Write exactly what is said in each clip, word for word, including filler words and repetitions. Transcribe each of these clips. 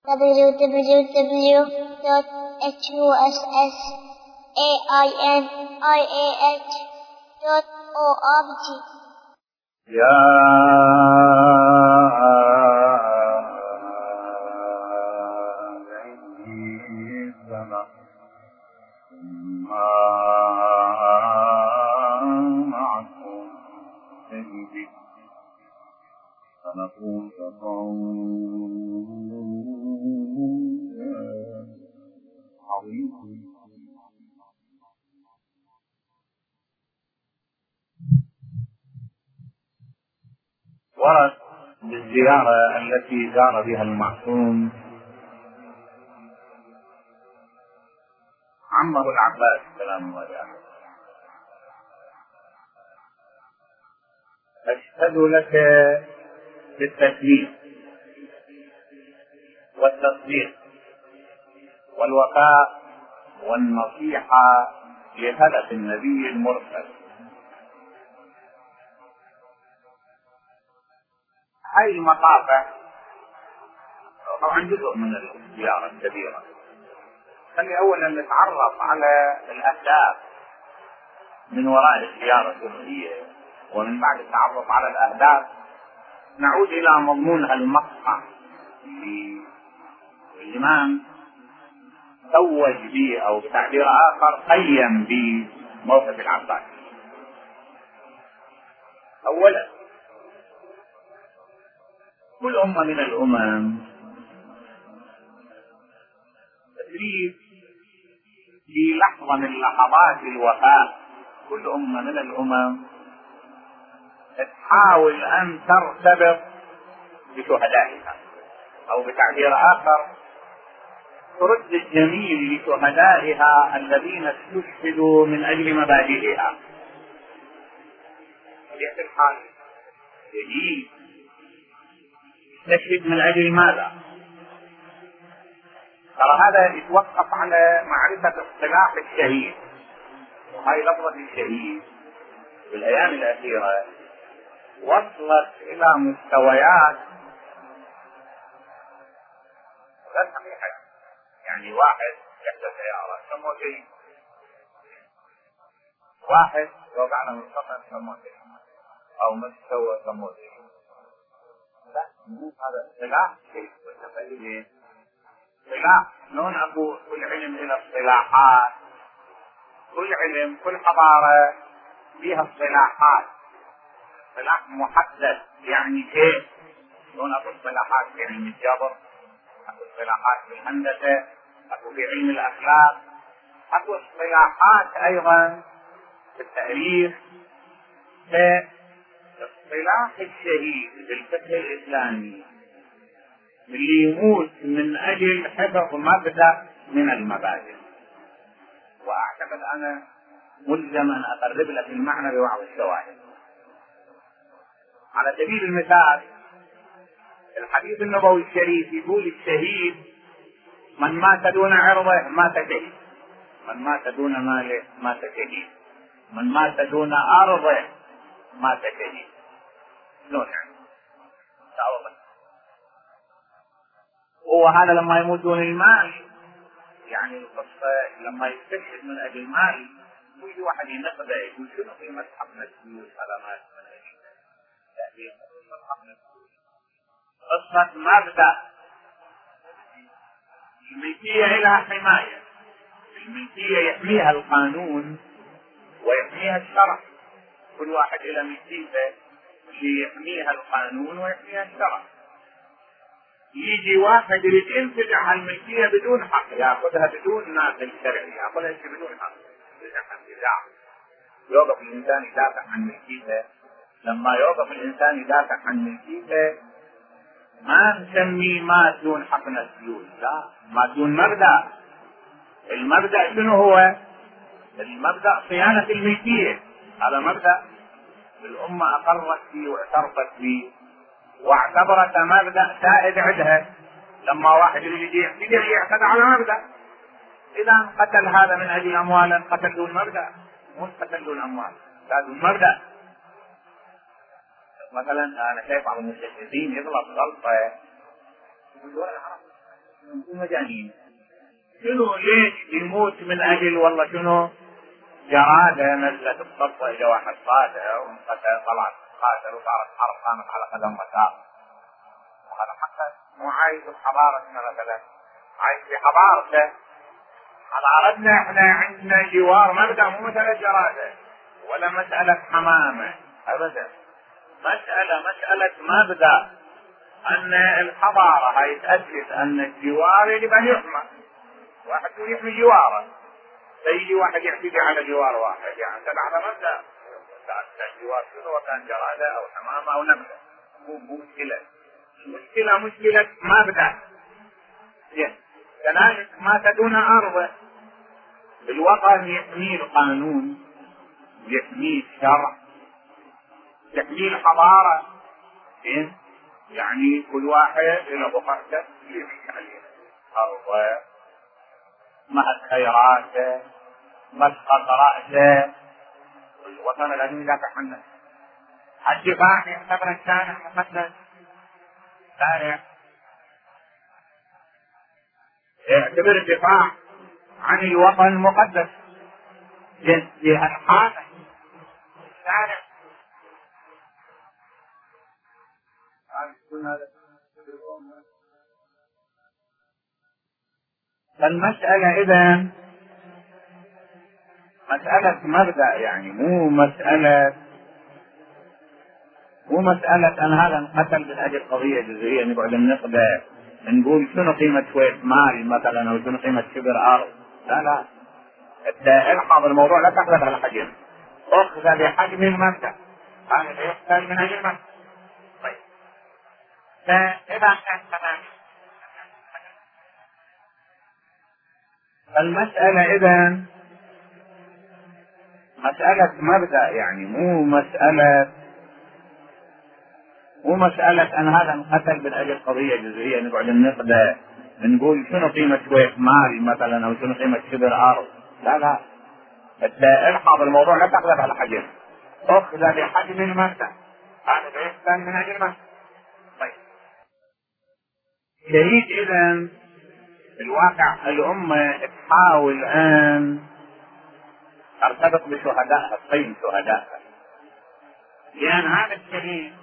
w w w dot h u s s a i n i a h dot org. يا عيسى ما معكم شهيد فنقول عظيم. ورد بالزيارة التي زار بها المعصوم عمه العباس سلام الله عليه: أشهد لك بالتسليم والتصديق والوفاء والنصيحة لهدف النبي المرسل. هذه المقاطع طبعا جزء من الزيارة الكبيرة. خلي أولا نتعرف على الأهداف من وراء الزيارة الروحية، ومن بعد التعرف على الأهداف نعود إلى مضمون المقطع اللي الإمام توج به، أو بتعبير آخر قيم بموقف العباس. أولا، كل أمة من الأمم تريد في لحظة من لحظات الوفاة، كل أمة من الأمم تحاول أن ترتبط بشهدائها، أو بتعبير آخر ترد الجميل لشهدائها الذين استشهدوا من أجل مبادئها. بطبيعة الحال يجي يستشهد من أجل ماذا؟ ترى هذا يتوقف على معرفة اصطلاح الشهيد. وهي لفظة الشهيد في الأيام الأخيرة وصلت إلى مستويات غير صحيحة. يعني واحد يحدث سيارة سموه شهيد، واحد يوقع على منطقة سموه شهيد، أو مستوى سموه شهيد. لا، هذا اصطلاح شيء وتفعيله اصطلاح. شلون اكو كل علم له اصطلاحات، كل علم كل حضارة فيها اصطلاحات، اصطلاح محدد يعني شيء. شلون اكو اصطلاحات في علم الجبر، اكو اصطلاحات في الهندسة، اكو في علم الاخلاق، اكو اصطلاحات ايضا في التاريخ. اصطلاح الشهيد بالفقه الإسلامي اللي يموت من أجل حفظ مبدأ من المبادئ. وأعتقد أنا ملزم أن أقرب لك المعنى ببعض الشواهد. على سبيل المثال، الحديث النبوي الشريف يقول الشهيد من مات دون عرضه مات شهيد، من مات دون ماله مات شهيد، من مات دون أرضه مات شهيد. شلون يعني؟ تعوض. هو هذا لما يموت دون المال، يعني القصة لما يستشهد من أجل المال، ويجي واحد ينقده يقول شنو قيمة حقن الفلوس على مات من أجل تأثير حقن الفلوس؟ قصة مبدأ. الملكية لها حماية، الملكية يحميها القانون ويحميها الشرع. كل واحد إلى ملكيته يحميها القانون ويحميها الشرع. يجي واحد يريد ينتزع الملكية بدون حق، يأخذها بدون ناقل شرعي، يأخذها بدون حق. يوقف الإنسان يدافع عن ملكيته. لما يوقف الإنسان يدافع عن ملكيته ما نسميه مات دون حق الفلوس، لا، مات دون مبدأ. المبدأ شنو هو؟ المبدأ صيانة الملكية. هذا مبدأ الأمة أقرت فيه واعترفت فيه واعتبرت مبدأ سائد عندها. لما واحد يريد يعتدي يعتدي على مبدأ. إذا قتل هذا من أجل أموالا قتل دون مبدأ، مش قتل دون أموال، لا دون مبدأ. مثلا أنا شايف بعض المستشهدين يغلط غلطة مجانين. شنو ليش يموت من اجل والله شنو جرادة نزلت الصفوة الى واحد صادة وانقتل طلعت قاتل وصارت حرب قامت على قدم وساق. وهذا حتى مو عايش بحضارتنا مثلا، عايش في حضارته. على أردنا احنا عندنا جوار مبدأ مو مسألة جرادة ولا مسألة حمامة ابدا، مسألة مسألة مبدأ ان الحضارة هاي تأسس ان الجوار يجب ان يحمى، واحد يحمي جواره، فيجي واحد يعتدي على جوار واحد، يعني تبع هذا مبدأ الجوار شنو كان جرادة او حمامة او نبتة، مو مشكلة. المشكلة مشكلة مبدأ. كذلك ما تدون أرضه بالوطن يحميه القانون، يحميه الشرع، يحميه الحضارة. يعني كل واحد له بقعته يمشي عليها، أرضه مهد خيراته مسقط رأسه، الوطن لازم يدافع عنه. الدفاع يعتبر الشارع مقدس، شارع يعتبر الدفاع عن الوطن مقدس جهة الحاكم الشارع. فالمسألة إذن مسألة مبدأ، يعني مو مسألة مو مسألة أن هذا انقتل من أجل قضية جزئية نقعد نقدر نقول شنو قيمة شوية مال مثلا أو شنو قيمة شبر أرض. لا لا، الحظ الموضوع لا تأخذ على حجم، أخذ بحجم المبدأ، هذا يقتل من أجل المبدأ. طيب فإذا كان تمام المسألة إذن مسألة مبدأ، يعني مو مسألة مو مسألة أن هذا انقتل من أجل قضية جزئية نقعد نقدر نقول شنو قيمة شوية مال مثلا أو شنو قيمة شبر أرض. لا لا، الحظ الموضوع لا تأخذ على حجم، أخذ بحجم المبدأ، هذا يقتل من أجل المبدأ. طيب شهيد إذن الواقع الأمة تحاول أن ترتبط بشهدائها، تقيم شهدائها، لأن هذا الشهيد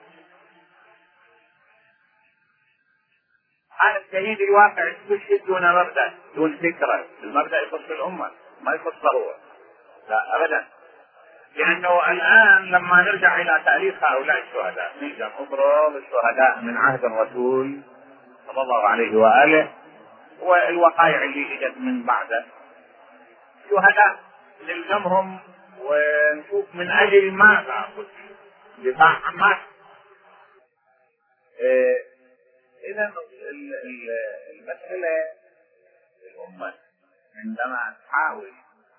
هذا الشهيد الواقع يستشهد دون مبدأ دون فكرة. المبدأ يخص الأمة ما يخصه هو، لا أبدا. لأنه الآن لما نرجع إلى تاريخ هؤلاء الشهداء نرجع نضرب الشهداء من عهد الرسول صلى الله عليه وآله والوقائع اللي اجت من بعده، شهداء نلزمهم ونشوف من اجل ماذا دفاع عن ماذا. إيه اذا المسألة الأمة عندما تحاول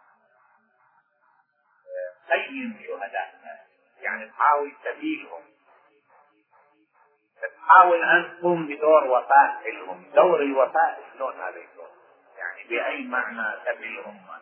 تقيم شهدائها يعني تحاول تبيهم، تحاول أن تقوم بدور وفاء لهم. دور الوفاء شلون هذا الدور؟ يعني بأي معنى تبي الأمة؟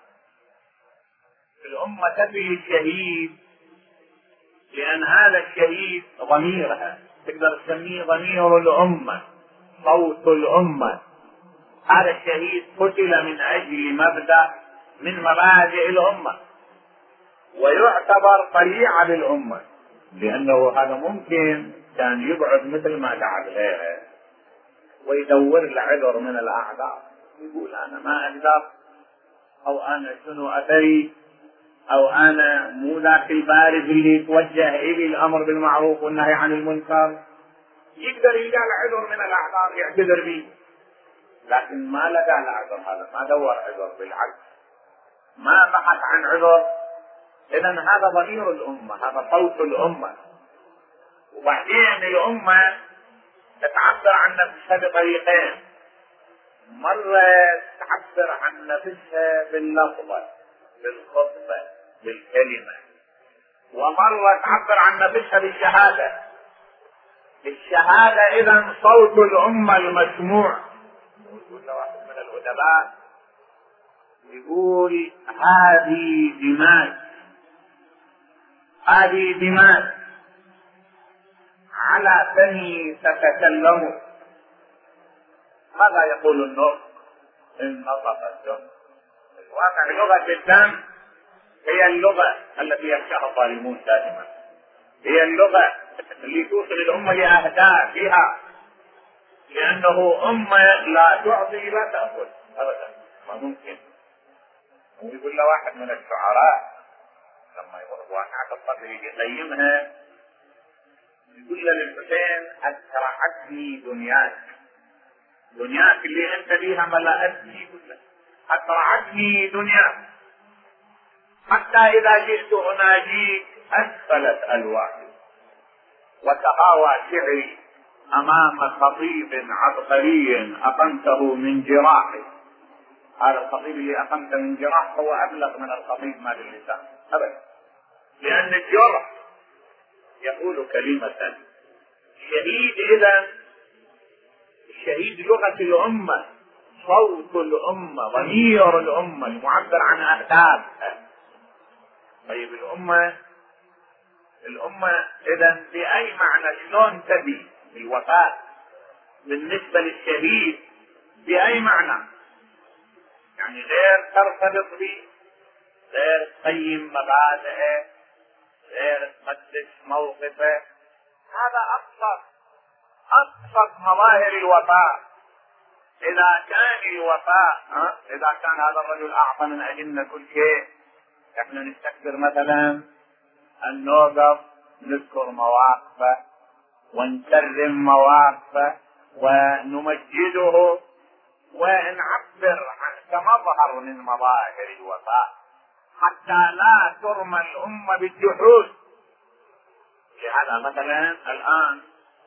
الأمة تبي الشهيد لأن هذا الشهيد ضميرها، تقدر تسميه ضمير الأمة، صوت الأمة. هذا الشهيد قتل من أجل مبدأ من مبادئ الأمة ويعتبر طليعة للأمة، لأنه هذا ممكن كان يقعد مثل ما قعد غيره ويدور له عذر من الأعذار، يقول أنا ما أقدر، أو أنا شنو أدري، أو أنا مو ذاك البارز اللي يتوجه إلي الأمر بالمعروف والنهي عن المنكر، يقدر يلقى عذر من الأعذار يعتذر به، لكن ما لقى العذر هذا، ما دور عذر، بالعكس ما بحث عن عذر. إذن هذا ضمير الأمة، هذا صوت الأمة. وبعدين الأمة تتعبر عن نفسها بطريقين، مرة تعبر عن نفسها باللفظة بالخطبة بالكلمة، ومرة تعبر عن نفسها بالشهادة. الشهادة إذن صوت الأمة المسموع. يقول واحد من الأدباء يقول هذه دماء هذه دماء على فمي تتكلم، ماذا يقول النطق؟ إن نطق الدم. الواقع لغة الدم هي اللغة التي يخشاها الظالمون دائما، هي اللغة اللي توصل الأمة لأهدافها، لأنه أمة لا تعطي لا تأخذ أبدا، ما ممكن. ويقول له واحد من الشعراء لما يضرب واقعة القدر يقيمها، يقول له للحسين: أسرعتني دنياك، دنياك اللي أنت بيها ملأتني كلها، أسرعتني دنياك حتى إذا جئت أناجيك أسفلت ألواحي، وتهاوى شعري أمام خطيب عبقري أقمته من جراحي. هذا الخطيب اللي أقمت من جراح هو أبلغ من الخطيب ما باللسان أبدا، لأن الجرح يقول كلمة. الشهيد إذا الشهيد لغة الأمة، صوت الأمة، ضمير الأمة المعبر عن أهدافها. طيب الأمة الأمة إذا بأي معنى شلون تبي الوفاء بالنسبة للشهيد؟ بأي معنى؟ يعني غير ترتبط به، غير تقيم مبادئه، غير تقدس موقفه. هذا أبسط أبسط مظاهر الوفاء. إذا كان الوفاء ها؟ إذا كان هذا الرجل أعطى من أجلنا كل شيء، إحنا نستكبر مثلا أن نوقف نذكر مواقفه ونكرم مواقفه ونمجده ونعبر كمظهر من مظاهر الوفاء، حتى لا ترمى الأمة بالجحود. لهذا مثلا الآن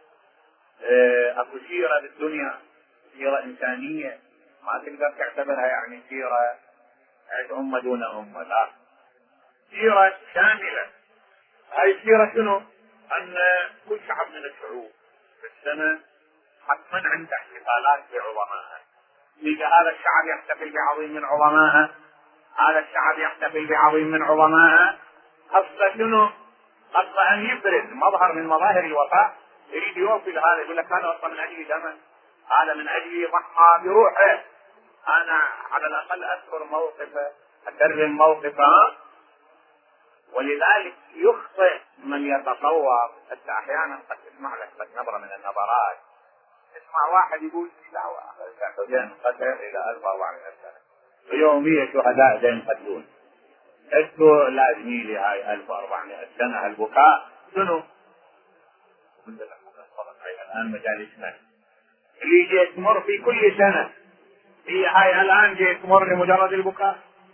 أكو سيرة بالدنيا، سيرة إنسانية ما تقدر تعتبرها يعني سيرة أمة دون أمة، لا، سيرة شاملة. هاي السيرة شنو؟ أن كل شعب من الشعوب في السنة حتما عنده احتفالات بعظمائها. يجي هذا الشعب يحتفل بعظيم من عظمائها، هذا الشعب يحتفل بعظيم من عظمائها. قصد شنو؟ قصد أن يبرز مظهر من مظاهر الوفاء، يريد يوصل هذا، يقول لك هذا وصل من أجل دمه، هذا من أجل ضحى بروحه، أنا على الأقل أذكر موقفه، أكرم موقفه. ولذلك يخطئ من يتصور. أنت أحيانا قد تسمع لك قد نبرة من النبرات، تسمع واحد يقول لا حسين قتل إلى ألف وأربعمائة سنة ويومية شهداء زين قتلون، أنتوا لازمي لي هاي ألف وأربعمائة سنة البكاء شنو؟ الآن مجالسنا اللي جاي تمر في كل سنة، هي هاي الآن جاي تمر لمجرد البكاء.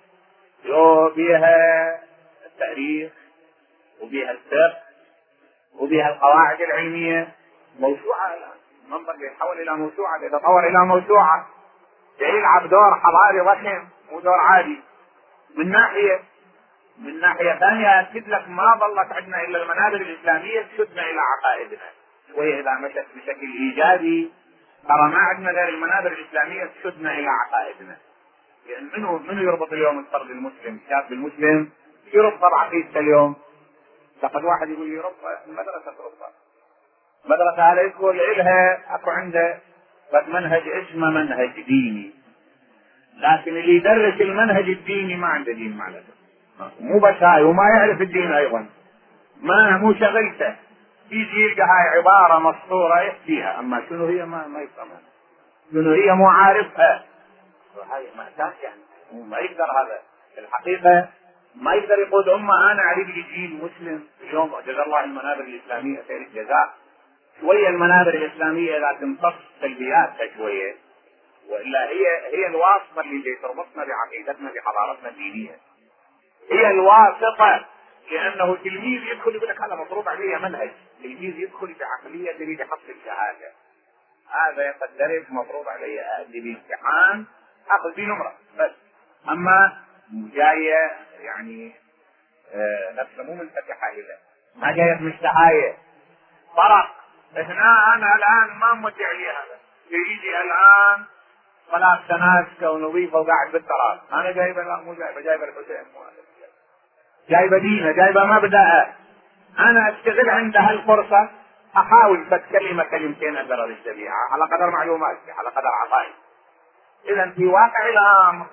يو بيها التاريخ وبيها الفقه وبيها القواعد العلمية، موسوعة الآن، المنبر يتحول إلى موسوعة، يتطور إلى موسوعة، يلعب دور حضاري ضخم مو دور عادي. من ناحية من ناحية ثانية أكد لك ما ظلت عندنا إلا المنابر الإسلامية تشدنا إلى عقائدنا شوية. إذا مشت بشكل إيجابي ترى ما عندنا غير المنابر الإسلامية تشدنا إلى عقائدنا. يعني منو منو يربط اليوم الفرد المسلم، الشاب المسلم يربط عقيدته اليوم؟ لقد واحد يقول لي ربط مدرسة ربط مدرسة هذا يقول إلها أكو عنده بس منهج اسمه منهج ديني، لكن اللي يدرس المنهج الديني ما عنده دين معناته، مو بس هاي وما يعرف الدين أيضا، ما مو شغلته، يجي يلقى هاي عبارة مسطورة يحكيها، أما شنو هي ما ما يفهمها، شنو هي مو عارفها. هاي مأساة يعني، ما يقدر هذا الحقيقة ما يقدر يقول أمة أنا أريد جيل مسلم اليوم. جزا الله المنابر الإسلامية خير الجزاء، شوية المنابر الإسلامية إذا تمتص سلبياتها شوية، وإلا هي هي الواسطة اللي تربطنا بعقيدتنا بحضارتنا الدينية، هي الواسطة. لأنه تلميذ يدخل يقول لك هذا مفروض عليه منهج، تلميذ يدخل بعقلية يريد يحصل شهادة، هذا يقدر مفروض عليه أدي بامتحان أخذ به نمرة بس. أما جاية يعني آه نفسه مو منفتحة إليه، ما جاية مستحاية فرق. هنا أنا الآن ما مدعي عليه هذا، يجي الآن ثلاث سناسكة ونظيفة وقاعد بالتراث، أنا جايبة لا مو جايبة جايبة الحسين، جايبة دينه، جايبة مبدأه، أنا أستغل عند هالفرصة احاول بس كلمه كلمتين اقدر الشريعه على قدر معلوماتي على قدر عطائي. اذا في واقع الامر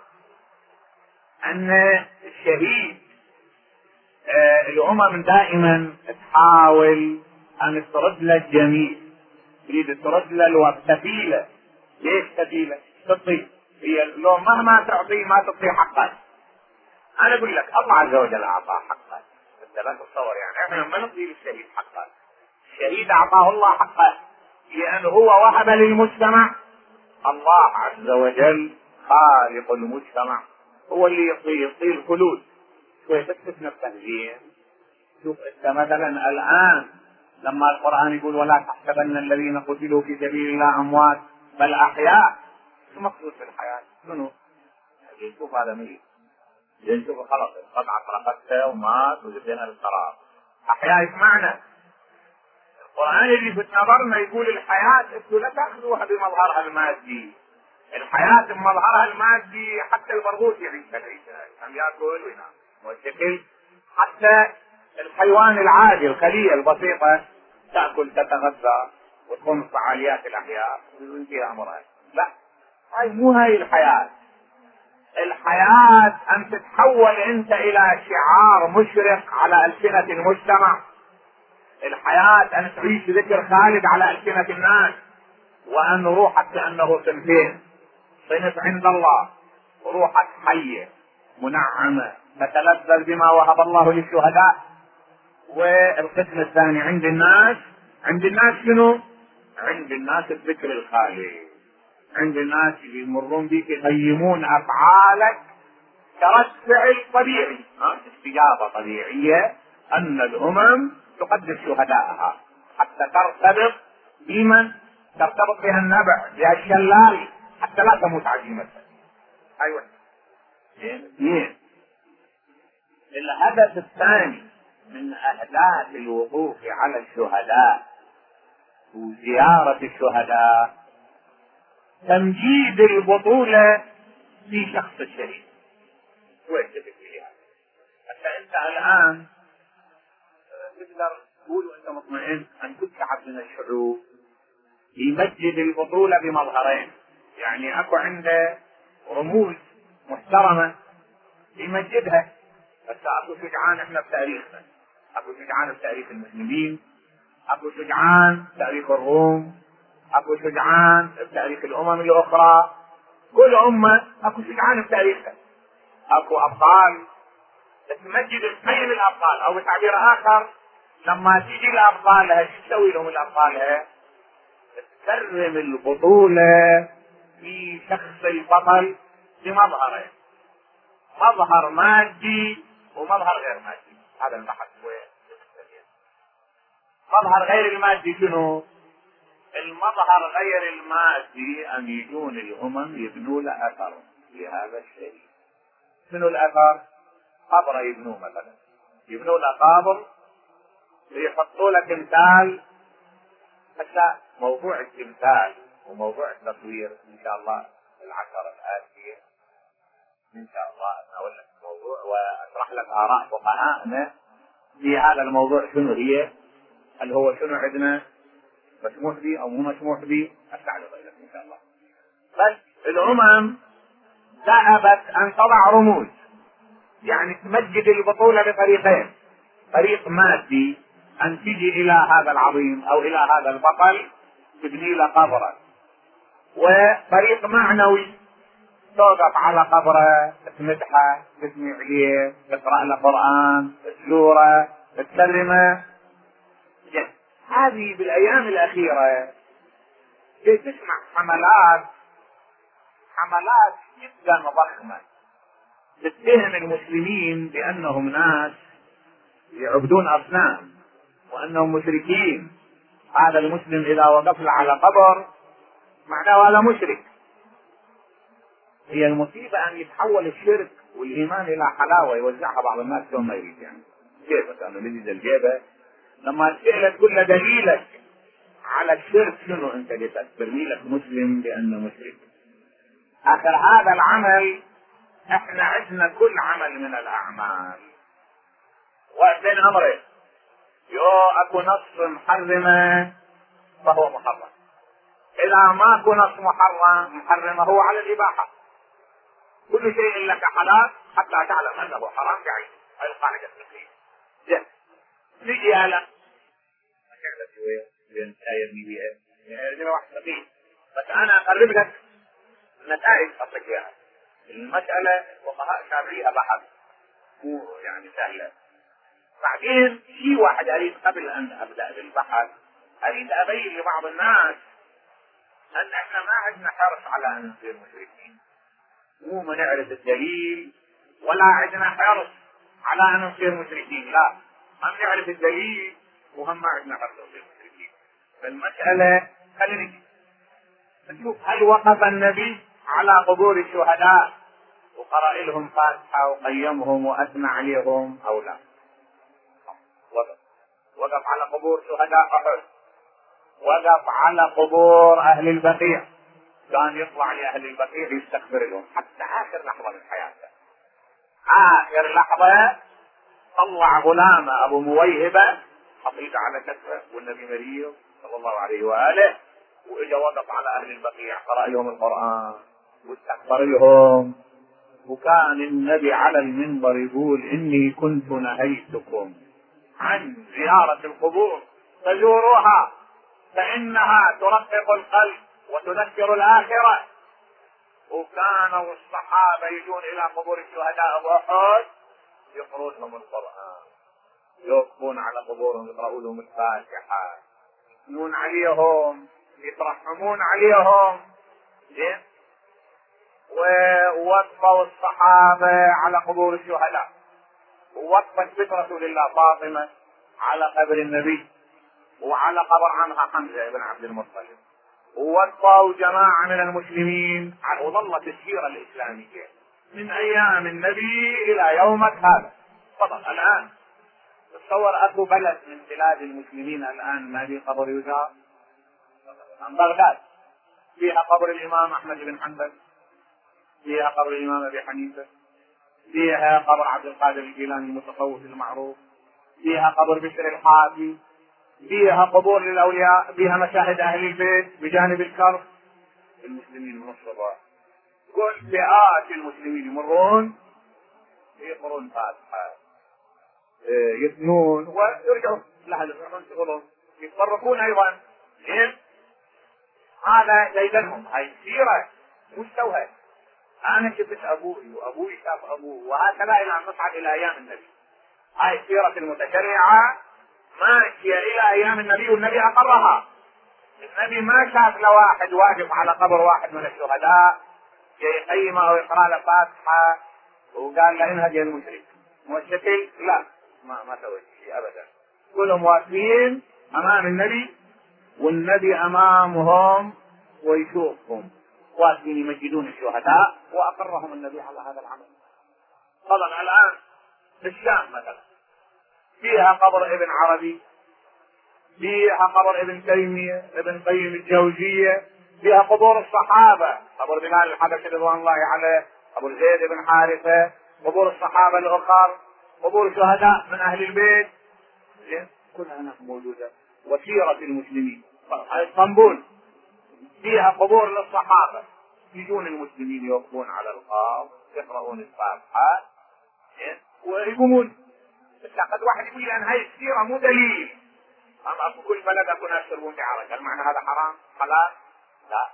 ان الشهيد آه الامم دائما تحاول ان ترد له الجميل، تريد ترد له الوسيله. ليش سبيله؟ تعطي هي لو مهما تعطي ما تعطي حقه. انا اقول لك الله عز وجل اعطاه حقه، انت لا تتصور يعني احنا ما نعطي للشهيد حقه. الشهيد اعطاه الله حقه لانه هو وهب للمجتمع. الله عز وجل خالق المجتمع هو اللي يعطي يعطي الخلود. شوي تكتب نفسك زين. شوف انت مثلا الان لما القران يقول ولا تحسبن الذين قتلوا في سبيل الله اموات بل احياء، شو مقصود في الحياه؟ شنو؟ شوف هذا ميت، شوف خلص قطعت رقبته ومات وجبنا للقرار. احياء ايش معنى؟ القران اللي في نظرنا يقول الحياه انتم لا تاخذوها بمظهرها المادي. الحياه بمظهرها المادي حتى البرغوث يعيش العيشه، هم ياكل وينام والشكل. حتى الحيوان العادي الخليه البسيطه تاكل تتغذى وتقوم بفعاليات الاحياء وينتهي امرها. لا، هاي مو هاي الحياه. الحياه ان تتحول انت الى شعار مشرق على السنه المجتمع. الحياه ان تعيش ذكر خالد على السنه الناس، وان روحك كانه صنفين: صنف عند الله وروحك حيه منعمه تتلذذ بما وهب الله للشهداء، والقسم الثاني عند الناس. عند الناس شنو؟ عند الناس الذكر الخالد. عند الناس اللي يمرون بك يقيمون افعالك كرد فعل طبيعي، استجابه طبيعيه ان الامم تقدس شهدائها حتى ترتبط بمن ترتبط بها النبع بها الشلال حتى لا تموت عزيمتها. ايوه زين. الهدف الثاني من اهداف الوقوف على الشهداء وزياره الشهداء تمجيد البطوله في شخص الشهيد. وين تبي فيها؟ حتى انت الان تقدر تقول وانت مطمئن ان كل شعب من الشعوب يمجد البطوله بمظهرين. يعني اكو عنده رموز محترمه يمجدها. بس اكو شجعان احنا بتاريخنا، اكو شجعان بتاريخ المسلمين، اكو شجعان بتاريخ الروم، اكو شجعان بتاريخ الامم الاخرى. كل امه اكو شجعان بتاريخها. اكو ابطال تمجد تقيم الابطال، او بتعبير اخر لما تيجي الابطال ايش تسوي لهم الابطال؟ تكرم البطوله في شخص البطل بمظهره، مظهر مادي ومظهر غير مادي. هذا البحث وين؟ مظهر غير المادي شنو؟ المظهر غير المادي ان يجون الامم يبنوا له اثر لهذا الشيء. شنو الاثر؟ قبر يبنوه مثلا، يبنوا له قبر ويحطوا له تمثال. حتى موضوع التمثال وموضوع التصوير ان شاء الله العشرة الآتية ان شاء الله اتناول لك الموضوع واشرح لك اراء فقهائنا في هذا الموضوع. شنو هي؟ هل هو شنو عندنا مسموح به او مو مسموح به؟ استعرض لك ان شاء الله. بس الامم ذهبت ان تضع رموز، يعني تمجد البطولة بطريقين: طريق مادي ان تجي الى هذا العظيم او الى هذا البطل تبني له قبره، وطريق معنوي توقف على قبره تمدحه تثني عليه تقرأ له قرآن تزوره تكرمه. هذه بالايام الاخيرة تسمع حملات حملات جدا ضخمة تتهم المسلمين بانهم ناس يعبدون اصنام وانهم مشركين. هذا المسلم اذا وقف على قبر معناه هذا مشرك. هي المصيبة ان يتحول الشرك والايمان الى حلاوة يوزعها بعض الناس كما ما يريد. يعني كيف كانوا لذيذ الجيبة لما تسأل تقول له دليلك على الشرك شنو؟ انت ترمي لك مسلم بانه مشرك. اخر هذا العمل احنا عندنا كل عمل من الاعمال وقتين امره يو اكو نص محرمه فهو محرم. إذا ماكو نص محرم محرمه على الإباحة. كل شيء لك حلال حتى تعلم أنه حرام بعينه. هذه القاعدة الفقهية. جد. نجي على بس أنا أقرب لك نتائج أصلك إياها. المسألة فقهاء شافعية بحث مو يعني سهلة. بعدين شيء واحد أريد قبل أن أبدأ بالبحث أريد أبين لبعض الناس أن إحنا ما عندنا حرص على أن نصير مشركين. مو ما نعرف الدليل ولا عندنا حرص على أن نصير مشركين، لا، هم نعرف الدليل وهم ما عندنا حرص نصير مشركين. فالمسألة خلينا نشوف هل وقف النبي على قبور الشهداء وقرأ لهم فاتحة وقيمهم وأثنى عليهم أو لا؟ وقف وقف على قبور شهداء أحد، وقف على قبور أهل البقيع، كان يطلع لأهل البقيع يستغفر لهم حتى آخر لحظة من حياته. آخر لحظة طلع غلام أبو مويهبة حطيته على كتفه والنبي مريض صلى الله عليه وآله، وإجا وقف على أهل البقيع قرأ لهم القرآن واستغفر لهم. وكان النبي على المنبر يقول إني كنت نهيتكم عن زيارة القبور فزوروها فإنها ترقق القلب وتذكر الآخرة. وكانوا الصحابة يجون إلى قبور الشهداء وأحد يقرؤون لهم القرآن، يوقفون على قبورهم يقرؤوا لهم الفاتحة، يثنون عليهم، يترحمون عليهم. زين. ووقفوا الصحابة على قبور الشهداء، ووقفت بنت رسول الله فاطمة على قبر النبي وعلى قبر عمها حمزة بن عبد المطلب، ووقفوا جماعة من المسلمين. وظلت السيرة الإسلامية من أيام النبي إلى يومك هذا. طبعا الآن تصور أكو بلد من بلاد المسلمين الآن ما في قبر يزار. عن بغداد فيها قبر الإمام أحمد بن حنبل، فيها قبر الإمام أبي حنيفة، فيها قبر عبد القادر الجيلاني المتصوف المعروف، فيها قبر بشر الحافي، فيها قبور للأولياء، فيها مشاهد أهل البيت بجانب الكرب. المسلمين من الصباح كل فئات المسلمين يمرون يقرون فاتحة، يثنون ويرجعوا لحد يروحون شغلهم، يتفرقون أيضا. زين. هذا ديدنهم، هاي سيرة مستوى. أنا شفت أبوي وأبوي شاف أبوه وهكذا إلى أن نصعد إلى أيام النبي. هاي السيرة المتشرعة ماشية إلى أيام النبي والنبي أقرها. النبي ما شاف لواحد واقف على قبر واحد من الشهداء يقيمه أو يقرأ له فاتحة وقال له انهج يا المشرك. مشركين لا، ما ما سويت شيء أبدا. كلهم واقفين أمام النبي والنبي أمامهم ويشوفهم واقفين يمجدون الشهداء، وأقرهم النبي على هذا العمل. طبعا الآن في الشام مثلا فيها قبر ابن عربي، فيها قبر ابن تيمية، ابن قيم الجوزية، فيها قبور الصحابة، قبر بلال الحبشي رضوان الله عليه، قبر زيد بن حارثة، قبور الصحابة الآخر، قبور شهداء من أهل البيت. كلها هناك موجودة. وسيرة المسلمين. اسطنبول فيها قبور للصحابة، يجون المسلمين يوقفون على القبر يقرؤون الفاتحة ويقومون. بس قد واحد يقول لي أن هاي السيرة مو دليل، أما أكو كل بلد أكو ناس يشربون بعرق، هل معنى هذا حرام؟ حلال؟ لا.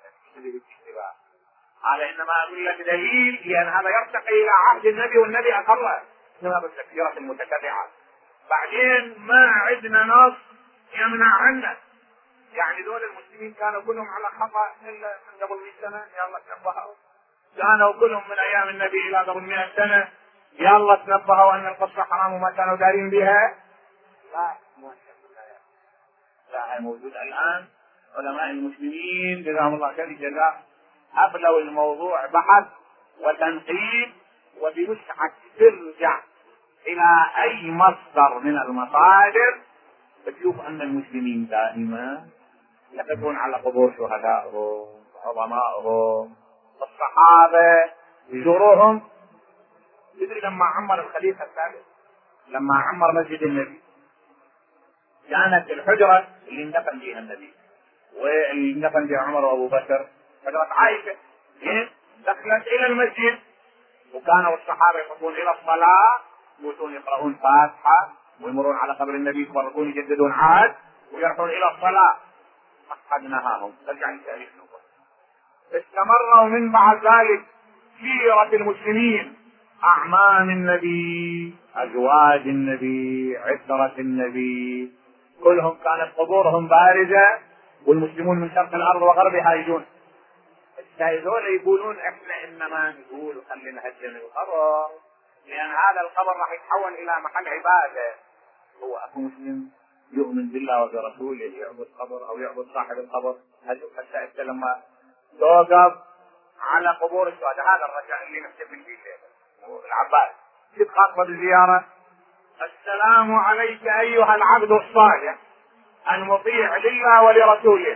هذا إنما أقول لك دليل لأن هذا يرتقي إلى عهد النبي والنبي أقره. هذا السيرة المتتبعة. بعدين ما عندنا نص يمنع عنه. يعني دول المسلمين كانوا كلهم على خطأ إلا من قبل مئة سنة، يا الله تنبهوا. كانوا كلهم من أيام النبي إلى قبل مئة سنة، يا الله تنبهوا أن القصة حرام وما كانوا دارين بها. لا لا، موجود الآن. علماء المسلمين جزاهم الله خير الجزاء أبلوا الموضوع بحث وتنقيب، وبوسعك ترجع إلى أي مصدر من المصادر بتشوف أن المسلمين دائما يقفون على قبور شهدائهم وعظمائهم والصحابة يزوروهم. تدري لما عمر الخليفة الثالث لما عمر مسجد النبي كانت الحجرة اللي اندفن فيها النبي والنفن في عمر وابو بكر. فقالت عائشه دخلت الى المسجد وكانوا الصحابه يخطون الى الصلاه يقولون يقرؤون فاتحه ويمرون على قبر النبي يتبركون يجددون عهد ويرحون الى الصلاه. احد نهاهم. ترجع لتاريخ نبوه. استمروا من بعد ذلك سيره المسلمين، اعمام النبي، ازواج النبي، عتره النبي، كلهم كانت قبورهم بارزه والمسلمون من شرق الارض وغربها يجون. هذول يقولون احنا انما نقول خلينا نهجم القبر لان هذا القبر راح يتحول الى محل عباده. هو اخو مسلم يؤمن بالله وبرسوله يعبد قبر او يعبد صاحب القبر؟ حتى انت لما توقف على قبور الشهداء هذا الرجاء اللي نحتفل فيه العباس تتخاطب بالزياره. السلام عليك ايها العبد الصالح المطيع لله ولرسوله.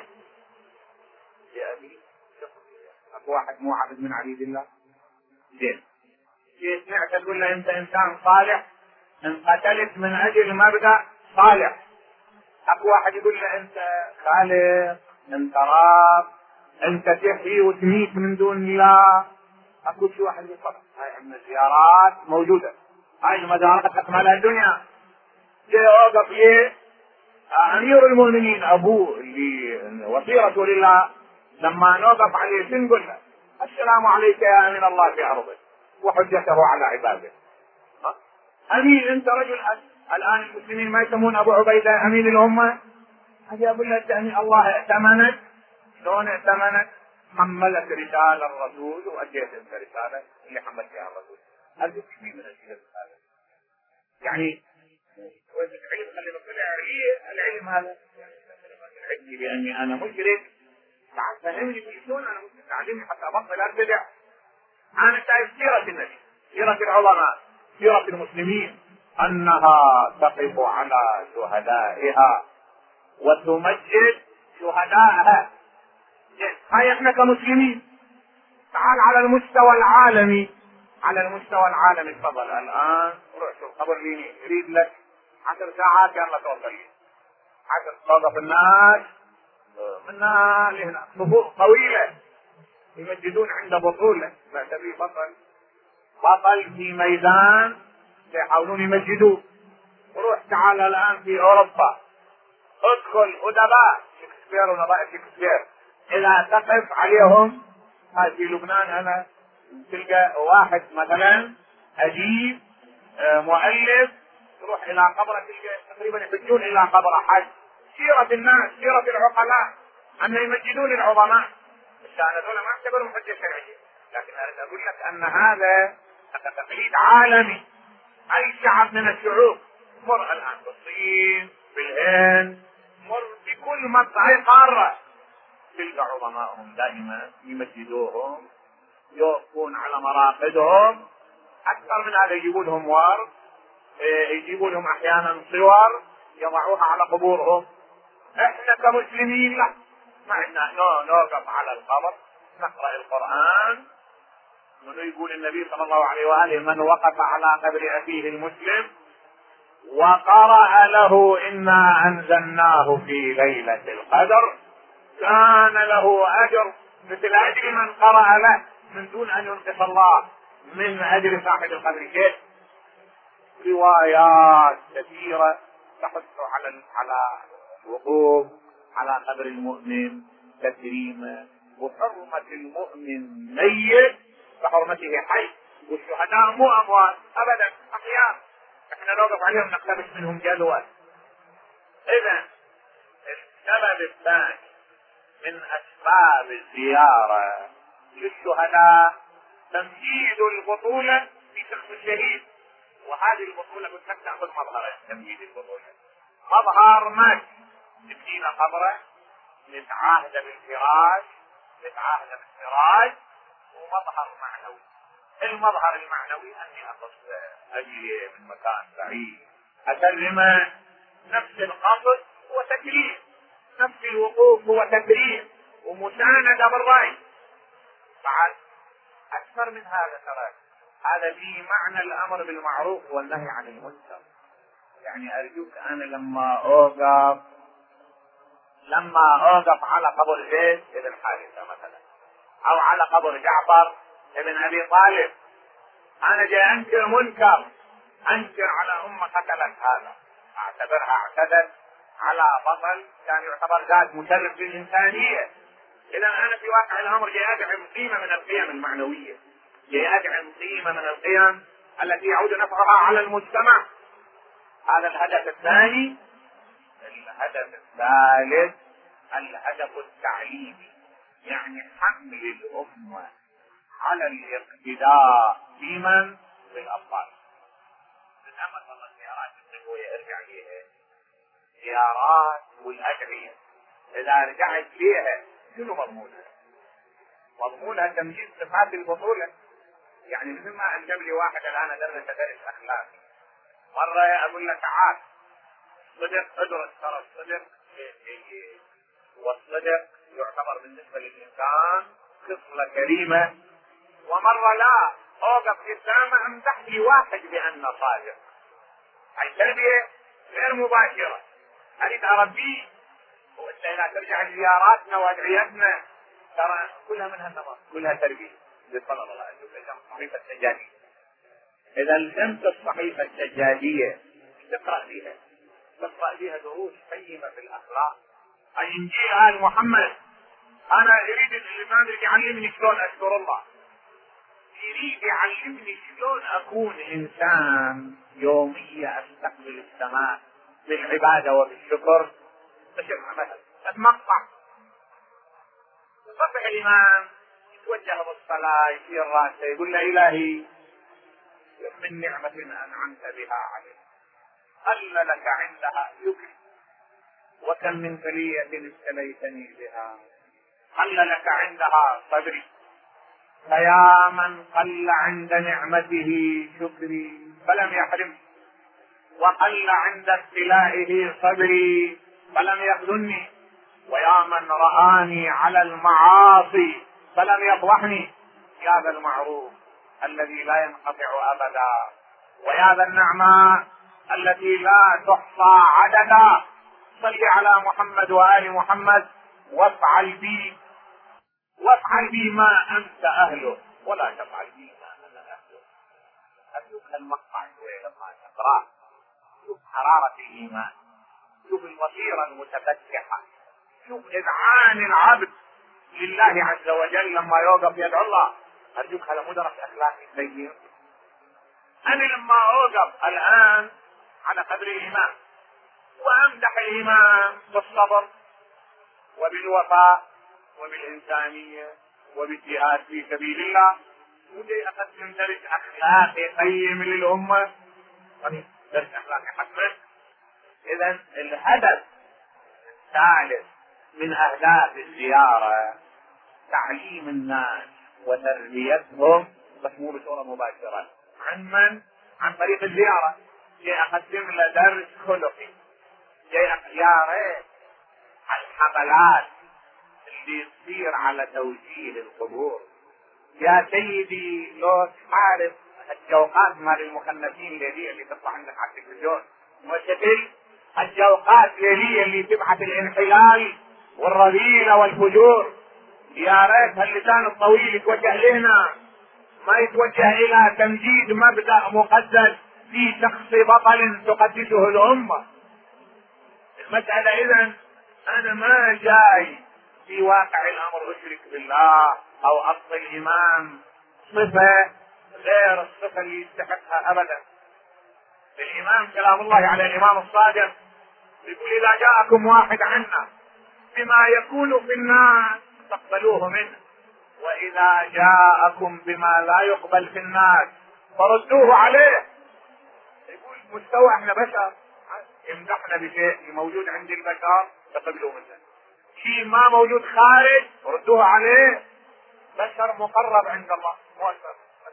يا ابي اكو واحد مو عبد من عبيد الله؟ زين كيف سمعت تقول له انت انسان صالح ان قتلت من اجل مبدا صالح؟ اكو واحد يقول له انت خالق، انت راب، انت تحيي وتميت من دون الله. اكو شي واحد يقول هاي عندنا زيارات موجوده، هاي المزارات اكملها الدنيا. جاء اوقف ليه امير المؤمنين ابوه اللي وصي رسول الله لما نوقف عليه نقول له السلام عليك يا امين الله في ارضه وحجته على عباده. امين انت رجل الان المسلمين ما يسمون ابو عبيده امين الامه. هذا اقول له امين الله ائتمنك. شلون ائتمنك؟ حملت رساله الرسول واديت انت رساله اللي حملتها الرسول. هذا في من الرساله يعني العلم خلي نطلع عليه العلم هذا العلم باني انا مشرك تعال فهمني شلون انا مشرك تعلمني حتى ابطل ارتدع. انا شايف سيره النبي، سيره العلماء، سيره المسلمين انها تقف على شهدائها وتمجد شهدائها. هاي احنا كمسلمين. تعال على المستوى العالمي، على المستوى العالمي تفضل الان روح شوف قبر ليني يريد لك عشر ساعات كان لا توصل لي عشر توقف الناس منا لهنا صفوف طويله يمجدون عند بطوله معتبري بطل بطل في ميدان يحاولون يمجدوه. وروح تعال الان في اوروبا ادخل ادباء شكسبير ونظائر شكسبير اذا تقف عليهم. هاي في لبنان انا تلقى واحد مثلا اديب مؤلف تروح الى قبره تلقى تقريبا يحجون الى قبره حج. سيره الناس، سيره العقلاء ان يمجدون العظماء. الشان هذول ما اعتبرهم حجه شرعيه، لكن انا اقول لك ان هذا تقليد عالمي. اي شعب من الشعوب مر الان بالصين بالهند مر بكل منطقه اي قاره تلقى عظمائهم دائما يمجدوهم يوقفون على مراقدهم. اكثر من هذا يجيبوا لهم ورد، يجيبوا لهم احيانا صور يضعوها على قبورهم. احنا كمسلمين لا، ما عندنا نوقف على القبر نقرا القران. منو يقول النبي صلى الله عليه واله من وقف على قبر اخيه المسلم وقرأ له انا انزلناه في ليله القدر كان له اجر مثل اجر من قرأ له من دون ان ينقص الله من اجر صاحب القبر شيء. روايات كثيره تحث على على الوقوف على قبر المؤمن تكريما وحرمه المؤمن ميت كحرمته حي. والشهداء مو اموات ابدا احياء، احنا نوقف عليهم نقتبس منهم جدول. اذا السبب الثاني من اسباب الزياره للشهداء تمجيد البطوله في شخص الشهيد. وهذه البطوله قلت لك تاخذ مظهرين تمجيد البطوله. مظهر مات تبنينا قبره نتعاهد بالفراش نتعاهد بالفراش ومظهر معنوي. المظهر المعنوي اني اقص اجي من مكان بعيد اكلمه. نفس القصد هو تكريم، نفس الوقوف هو تكريم ومسانده بالراي. بعد اكثر من هذا ترى هذا في معنى الامر بالمعروف والنهي عن المنكر. يعني ارجوك انا لما اوقف لما اوقف على قبر زيد بن حارثة مثلا، او على قبر جعفر بن ابي طالب، انا جاي انكر منكر، انكر على امة قتلت هذا، اعتبرها اعتدت على بطل كان يعتبر ذات مشرف للانسانية. اذا انا في واقع الامر جاي ادعم قيمة من القيم المعنوية، جاي ادعم قيمة من القيم التي يعود نفعها على المجتمع. هذا الهدف الثاني. الهدف الثالث الهدف التعليمي، يعني حمل الأمة على الاقتداء بمن؟ بالأبطال. تتأمل والله الزيارات النبوية ارجع ليها، زيارات والأدعية إذا رجعت ليها شنو مضمونها؟ مضمونها تمجيد صفات البطولة. يعني مثل ما أنجب لي واحد الآن درس درس أخلاقي، مرة أقول له تعال صدق ادرس، ترى الصدق والصدق يعتبر بالنسبة للإنسان خصلة كريمة، ومرة لا أوقف قدامه أمدح لي واحد بأنه صادق. التربية غير مباشرة، أريد أربيه. وإنت إذا ترجع لزياراتنا وأدعيتنا ترى كلها منها النمط، كلها تربية. صلى الله عليه وسلم الصحيفة السجادية، إذا التمس الصحيفة السجادية تقرأ فيها، تقرأ فيها دروس قيمة في الأخلاق. إنجيل آل محمد، أنا أريد الإمام يعلمني شلون أشكر الله، يريد يعلمني شلون أكون إنسان يوميا أستقبل السماء بالعبادة وبالشكر. بشرح مثلا المقطع يصبح الإمام يتوجه بالصلاة، يشير راسه يقول له إلهي من نعمة أنعمت بها عليك قل لك عندها يكفي، وكم من بلية ابتليتني بها قل لك عندها صبري، فيا من قل عند نعمته شكري فلم يحرم، وقل عند ابتلائه صبري فلم يخذلني، ويا من رآني على المعاصي فلم يفضحني، يا ذا المعروف الذي لا ينقطع أبدا، ويا ذا النعماء التي لا تحصى عددا، صل على محمد وآل محمد وافعل بي وافعل بي ما أنت أهله ولا تفعل بي ما أنا أهله. أرجوك المقطع شوي لما تقرأ، شوف حرارة الإيمان، شوف البصيرة المتفتحة، شوف إذعان العبد لله عز وجل لما يوقف يدعو الله. أرجوك هذا مدرس أخلاقي سيء. أنا لما أوقف الآن على قدر الإمام وأمدح الإمام بالصبر وبالوفاء وبالإنسانية وبالجهاد في سبيل الله، ودي أقدم درس أخلاقي قيم للأمة، درس أخلاقي حسن. إذن الهدف الثالث من أهداف الزيارة تعليم الناس وتربيتهم، بس مو بصورة مباشرة. عن من؟ عن طريق الزيارة. جاي أقدم له درس خلقي، جاي يا ريت الحفلات اللي تصير على توجيه القبور. يا سيدي لو تعرف الجوقات مال المخنثين الليلية اللي تطلع عندك على التلفزيون، وشكل الجوقات الليلية اللي تبعث الانحلال والرذيلة والفجور، يا ريت هاللسان الطويل يتوجه لنا، ما يتوجه إلى تمجيد مبدأ مقدس في شخص بطل تقدسه الأمة. المسألة إذن أنا ما جاي في واقع الأمر أشرك بالله أو أعطي الإمام صفة غير الصفة اللي يستحقها أبدا. الإمام كلام الله على الإمام الصادق يقول إذا جاءكم واحد عنا بما يكون في الناس تقبلوه منه، وإذا جاءكم بما لا يقبل في الناس فردوه عليه. يقول مستوى احنا بشر، يمدحنا بشيء موجود عند البشر تقبلوه منه، شيء ما موجود خارج ردوه عليه. بشر مقرب عند الله مؤثر.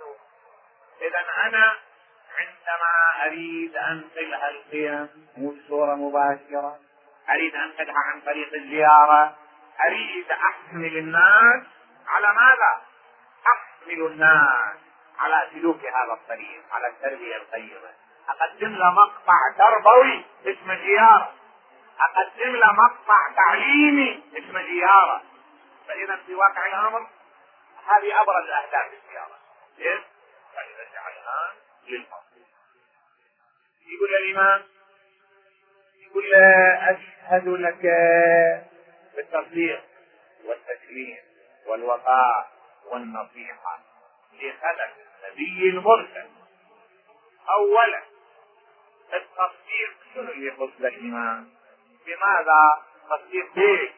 إذا أنا عندما أريد أنقلها القيم مو بصورة مباشرة، أريد أنقلها عن طريق الزيارة، أريد أحمل الناس على ماذا؟ أحمل الناس على سلوك هذا الطريق، على التربية القيمة. أقدم له مقطع تربوي اسمه زيارة، اقدم له مقطع تعليمي اسمه زياره. فاذا في واقع الامر هذه ابرز اهداف الزياره. ليش؟ فنرجع الان للموضوع. يقول الامام، يقول اشهد لك بالتصديق والتسليم والوفاء والنصيحه لخلق النبي المرسل. اولا التصديق، شنو اللي يخص الإيمان؟ لماذا تصديق ليش؟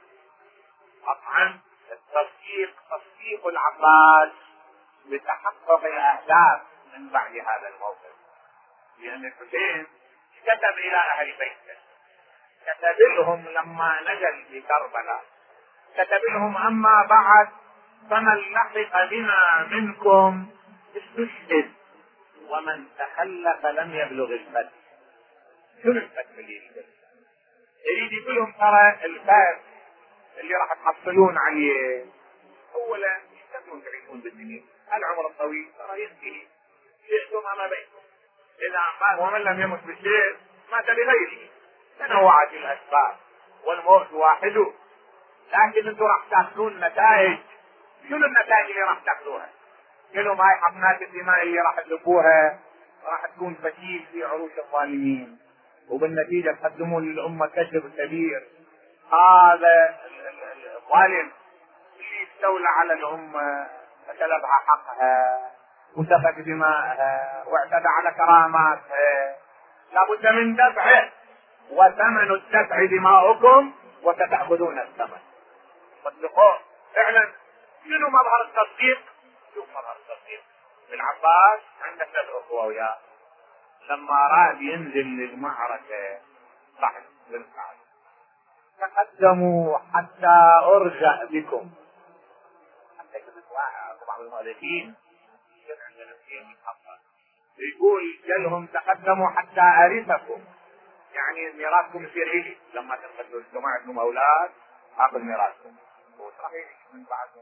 طبعا التصديق تصديق العباس بتحقق الأهداف من بعد هذا الموقف، لأن الحسين كتب إلى أهل بيته، كتب لهم لما نزل في كربلاء، كتب لهم أما بعد فمن لحق بنا منكم استشهد ومن تخلف لم يبلغ الفتح. شنو الفتح اللي يريد؟ يريد يقول لهم ترى الفتح اللي راح تحصلون عليه اولا تكونوا تعيشون بالدنيا، العمر الطويل ترى ينتهي، شئتم اما بينكم، اذا مات ومن لم يمت بالشيء مات بغيره، تنوعت الاسباب والموت واحد، لكن انتم راح تاخذون نتائج. شنو النتائج اللي راح تاخذوها؟ كلهم هاي حفنات الدماء اللي راح تلقوها راح تكون فتيل في عروش الظالمين، وبالنتيجة تقدمون للأمة كشف كبير. هذا الظالم اللي استولى على الأمة فسلبها حقها وسفك دماءها واعتدى على كراماتها، لابد من دفعه، وثمن الدفع دماؤكم وستأخذون الثمن. صدقوا فعلا. شنو مظهر التصديق؟ شوف مظهر التصديق. العباس عنده سبع اخوه وياه، لما راد ينزل للمعركه صحن بالفعل تقدموا حتى ارجع بكم. حتى كنت بعض المؤلفين عندنا في الحقه يقول جلهم تقدموا حتى ارثكم، يعني ميراثكم يصير الي، لما تنقلوا جماعتكم اولاد اخذ ميراثكم وصحيح من بعدهم.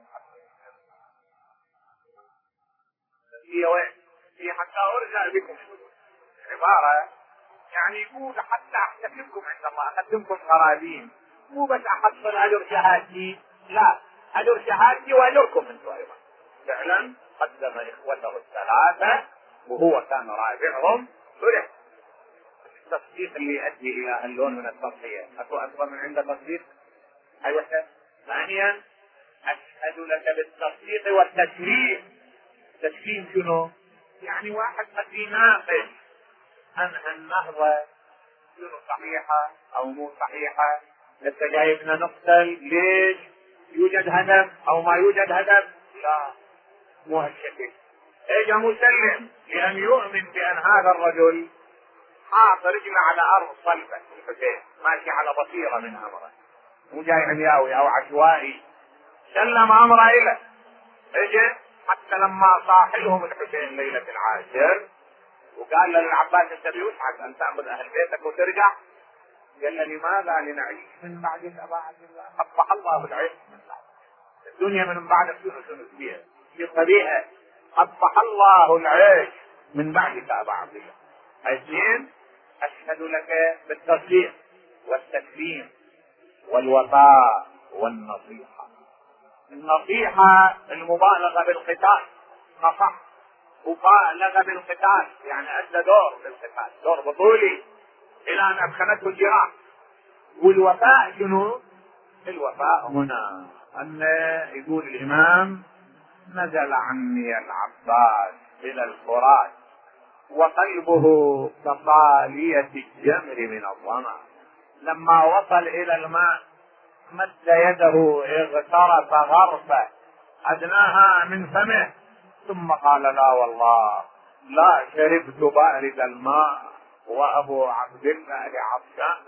هي وين؟ هي حتى ارجع بكم. عبارة يعني يقول حتى احتسبكم عند الله، اقدمكم قرابين، مو بس احصل اجر شهادتي، لا، اجر شهادتي واجركم انتم ايضا. فعلا قدم اخوته الثلاثة وهو كان رابعهم. فرح التصديق اللي يؤدي الى اللون من التضحية، اكو اكبر من عند التصديق؟ ايوه. ثانيا اشهد لك بالتصديق والتسليم. تسليم شنو؟ يعني واحد قد يناقش انها النهضة شنو صحيحة او مو صحيحة، لسه جايبنا نقتل، ليش؟ يوجد هدف او ما يوجد هدف؟ لا، مو هالشكل. اجا مسلم لان يؤمن بان هذا الرجل حاط رجله على ارض صلبة، الحسين ماشي على بصيرة من امره، مو جاي عمياوي او عشوائي، سلم امره اليه. اجا حتى لما صاح لهم الحسين ليلة العاشر وقال للعباس انت بيوسعك ان تاخذ اهل بيتك وترجع، قال له لماذا؟ لنعيش من بعدك بعد الله، قبح الله العيش من بعد الدنيا من بعد شنو شنو فيها في طبيعه، قبح الله العيش من بعدك ابا عبد الله. اثنين اشهد لك بالتصديق والتسليم والوفاء والنصيحه. النصيحه المبالغه بالقتال، نصح مبالغه بالقتال، يعني ادى دور بالقتال، دور بطولي الى ان ادخلته الجراح. والوفاء شنو؟ الوفاء هنا ان يقول الامام نزل عني العباس الى الفرات وقلبه كطالية الجمر من الظما، لما وصل الى الماء مد يده اغترف غرفة ادناها من فمه ثم قال لا والله لا شربت بارد الماء وابو عبد الله عطشان.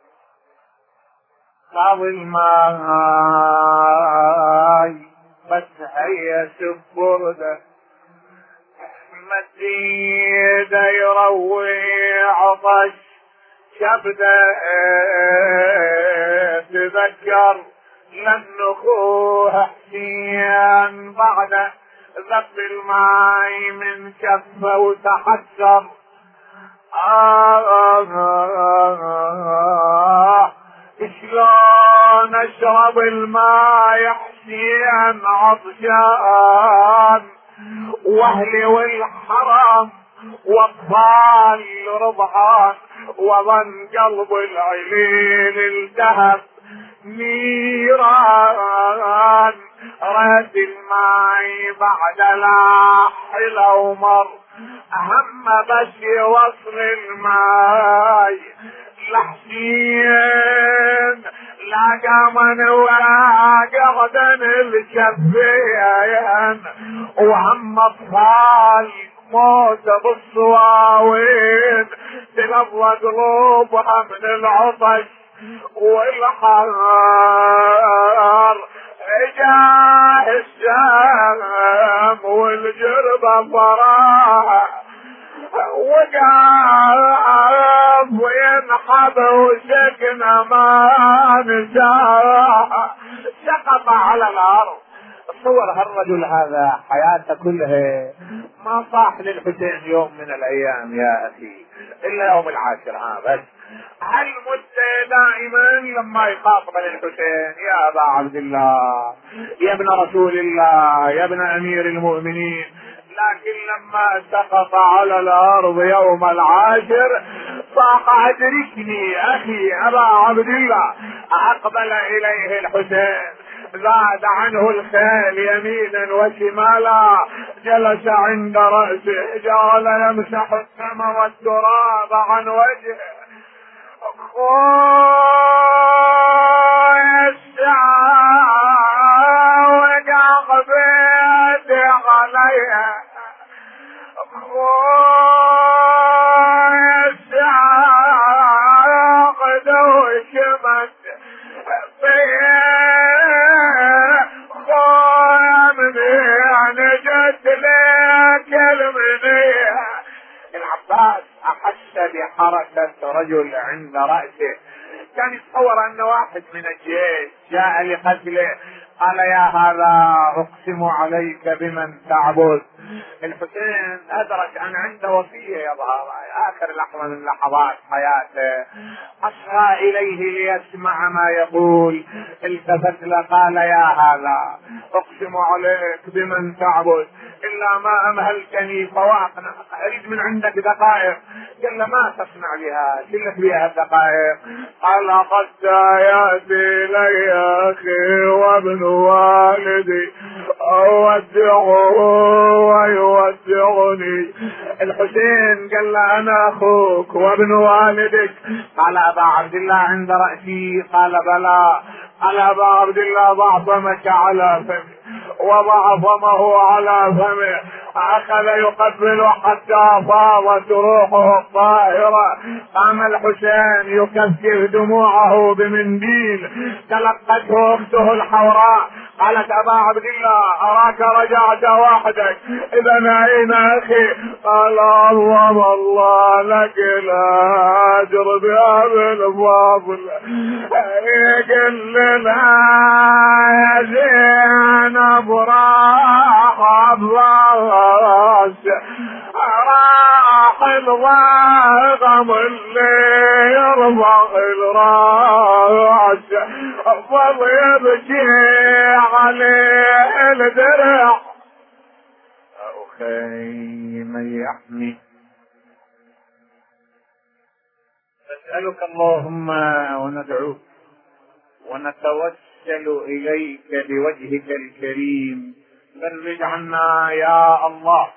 خذ الماء بس هيا سبرده مديد يروي عطش شبده، تذكر لن اخوه حسين بعد ذب الماء من كفه وتحسر، آه شلون اشرب الماء يحسين عطشان واهلي والحرم واطفال رضعان وظن قلب العليل التهب نيران رد الماي بعد لاح لو مر اهم بس يوصل الماي لحسين لا قامن ولا قعدن الشفين وهم اطفال موت بالصواوين تلظى قلوبها من العطش والحار جاه السام والجربة فراها وقاف وينحب وسكن ما نساها سقط على الارض. تصور هالرجل هذا حياته كلها ما صاح للحسين يوم من الايام يا اخي الا يوم العاشر ها بس. هل مت دائما لما يخاطب الحسين يا ابا عبد الله يا ابن رسول الله يا ابن امير المؤمنين، لكن لما سقط على الارض يوم العاشر صاح ادركني اخي ابا عبد الله. اقبل اليه الحسين زاد عنه الخيل يمينا وشمالا جلس عند رأسه جعل يمسح الدم والتراب عن وجهه. خويا الساعة وقعبت عليها خويا الساعة قد وشمت العباس احس بحركة رجل عند رأسه، كان يتصور ان واحد من الجيش جاء لقتله. قال يا هذا اقسم عليك بمن تعبد. الحسين ادرك ان عنده وصية يظهر اخر لحظة من لحظات حياته، اصغى اليه ليسمع ما يقول. التفت له قال يا هذا اقسم عليك بمن تعبد الا ما امهلتني فواقنا، اريد من عندك دقائق. قال له ما تصنع بها، شلت بها الدقائق. قال قد ياتي لي اخي وابن والدي اودعه ويودعني. الحسين قال له انا اخوك وابن والدك. قال ابا عبد الله عند رأسي. قال بلى. قال ابا عبد الله ضع فمك على فمي. وضع فمه على فمه، اخذ يقبل حتى فاضت روحه الطاهرة. قام الحسين يكثف دموعه بمنديل تلقته اخته الحوراء. قالت ابا عبد الله اراك رجعت وحدك، اذا اين اخي؟ قال اللهم الله لك الاجر بهذا الفضل. قل لنا يا زينب راح الراس راح الضاغم اللي يرفع الراس ظل يبكي عليه الدرع. اخي من يحمي نسألك اللهم وندعوك ونتوسل إليك بوجهك الكريم، فرج عنا يا الله.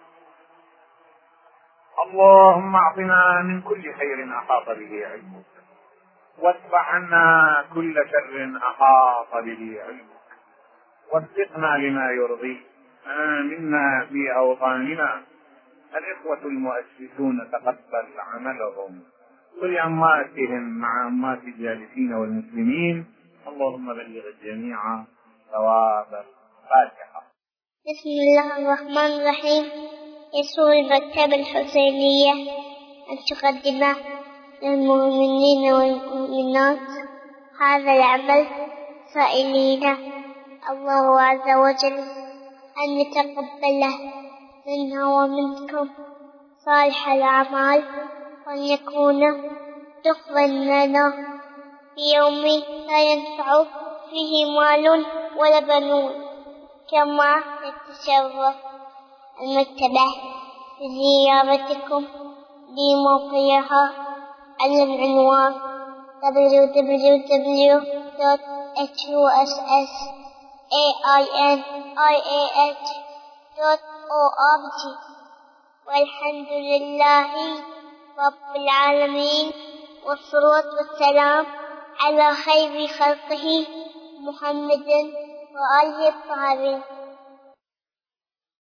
اللهم اعطنا من كل خير أحاط به علمك، وادفع عنا كل شر أحاط به علمك، وفقنا لما يرضيك. آمنا في أوطاننا. الإخوة المؤسسون تقبل عملهم ولأماتهم مع أمات الجالسين والمسلمين. اللهم بلغ الجميع ثواب الفاتحة. بسم الله الرحمن الرحيم. يسر المكتبة الحسينية أن تقدم للمؤمنين والمؤمنات هذا العمل، سائلين الله عز وجل أن يتقبله منا ومنكم صالح الأعمال وأن يكون تقبل لنا في يوم لا ينفع فيه مال ولا بنون. كما يتشرف المكتبة بزيارتكم لموقعها على العنوان دبليو دبليو دبليو دوت اتش يو اس اس اي اي ان اي اي اتش دوت او ار جي. والحمد لله رب العالمين، والصلاة والسلام على خير خلقه محمد وآله الطاهرين.